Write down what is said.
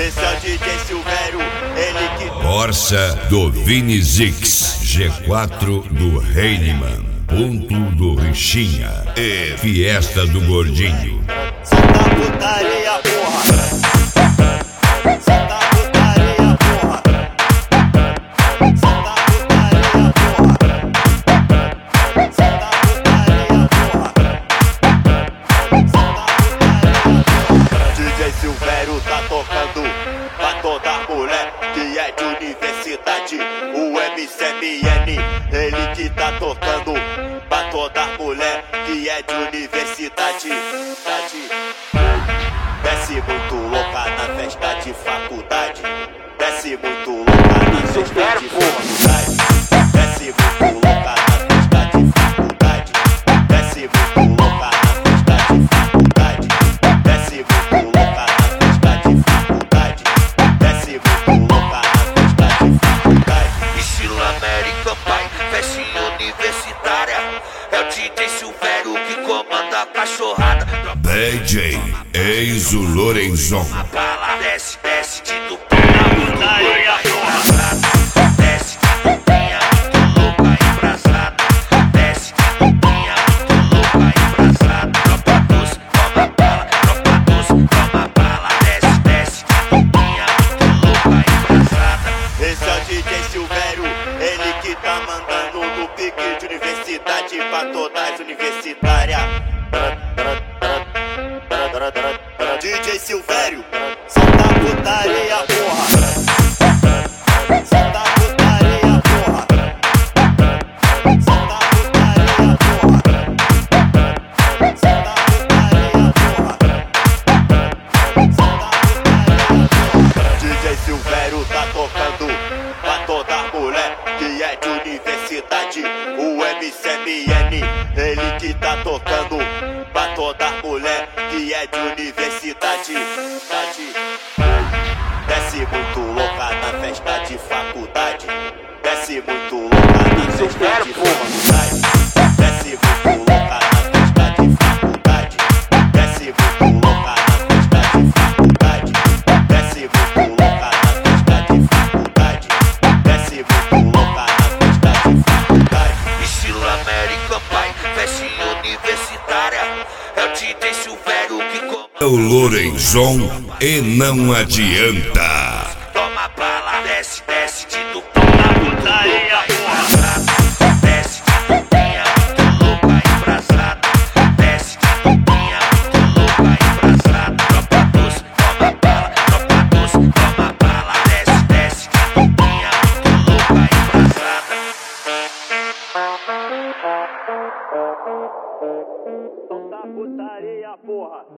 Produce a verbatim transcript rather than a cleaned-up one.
Esse é o D J Silvério, ele que... Corsa do Vinizix, G quatro do Heinemann, Ponto do Richinha e Fiesta do Gordinho. Solta a putaria, porra. Solta a putaria, porra. Solta a putaria, porra. Solta a putaria, porra. Solta a putaria. D J Silvério tá tocando pra toda mulher que é de universidade. O M C M N, ele que tá tocando pra toda mulher que é de universidade. Desce muito louca na festa de faculdade. Desce muito louca na festa de faculdade. Desce muito louca na festa de faculdade. Desce muito louca na festa de faculdade. Desce muito louca na festa de faculdade. Desce muito louca na festa de faculdade. Estilo American Pie, festinha universitária. É o D J Silvério que comanda a cachorrada. D J Enzo Lorenzon. A bala desce, desce de dupla na putaria, porra. Desce de duplinha, muito louca, embrasada. Desce de duplinha, muito louca, embrasada. Tropa doce, toma bala, tropa doce, toma bala. Desce, desce de duplinha, muito louca, embrasada. Esse é o D J Silvério, ele que tá mandando no pique de universidade pra todas as universitárias. D J Silvério, solta a putaria, porra. Solta a putaria, porra. Solta a putaria, porra. Solta a putaria, porra. Solta a putaria. D J Silvério tá tocando pra toda mulher que é de universidade. O M C M N, ele que tá tocando pra toda mulher que é de universidade. Desce muito louca na festa de faculdade. Desce muito louca na festa de faculdade. Desce muito louca na festa de faculdade. Desce muito louca na festa de faculdade. Desce muito louca na festa de faculdade. Desce muito louca na festa de faculdade. Estilo American Pie, festinha universitária. É o D J Silvério que comanda. É o Lorenzon e não adianta. Toma bala, desce, desce de dupla na putaria, porra. Desce de duplinha, muito louca, embrasada. Desce de duplinha, muito louca, embrasada. Tropa doce, toma bala, tropa doce, toma bala. Desce, desce de duplinha, muito louca, embrasada. Solta a putaria, porra.